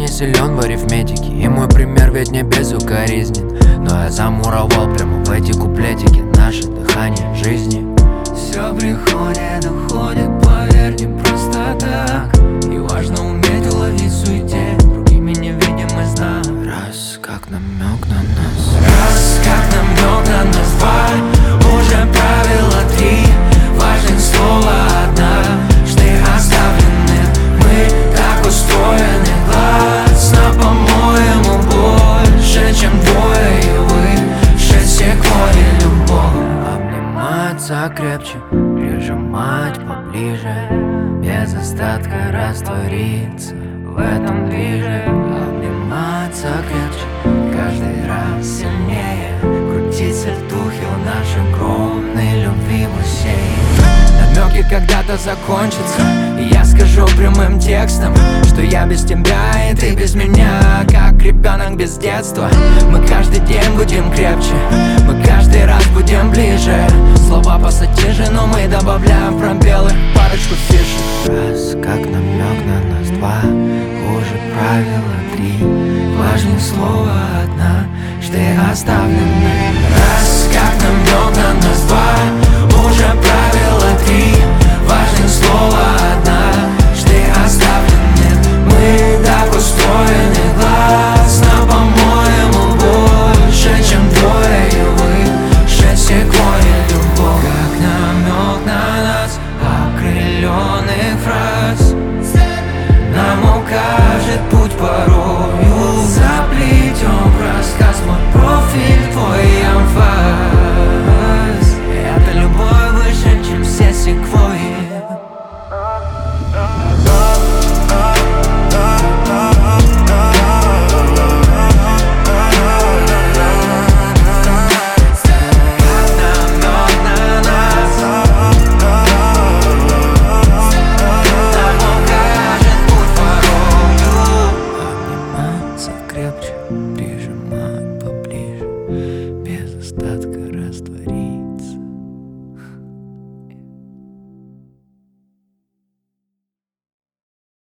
силен в арифметике, и мой пример ведь не безукоризнен. Но я замуровал прямо в эти куплетики наше дыхание жизни. Все приходит, уходит, поверь, не просто так. И важно уметь уловить в суете другими невидимый знак. Раз, как намек на нас. Раз, как намек на нас. Два, уже правило три. Важен слово одна, что оставлены. Мы так устроены, гласно, по-моему, больше, чем двое. И выше секвойи любовь. Обниматься крепче, прижимать поближе, без остатка раствориться в этом движе. Обниматься крепче, каждый раз сильнее, крутиться в духе у нашей огромной любви бассейн. Намеки когда-то закончатся, и я скажу прямым текстом, что я без тебя и ты без меня, как ребенок без детства. Мы каждый день будем крепче, мы каждый раз будем ближе. Слова пассатижи, но мы добавляем в пробелы парочку фишек. Раз, как намек на нас. Два, хуже правила три. Важнее слово одна, что оставлены. Раз, как намек на нас. Два, уже правило три. Важнее слово одна, что оставлены. Мы так устроены, гласно, по-моему, больше, чем двое. И выше секвойи любовь. Как намек на нас, окрыленных фраз нам укажет путь порою. Заплетем в рассказ мой профиль, твой эмфаз. Это любовь выше, чем все секвойи. Крепче,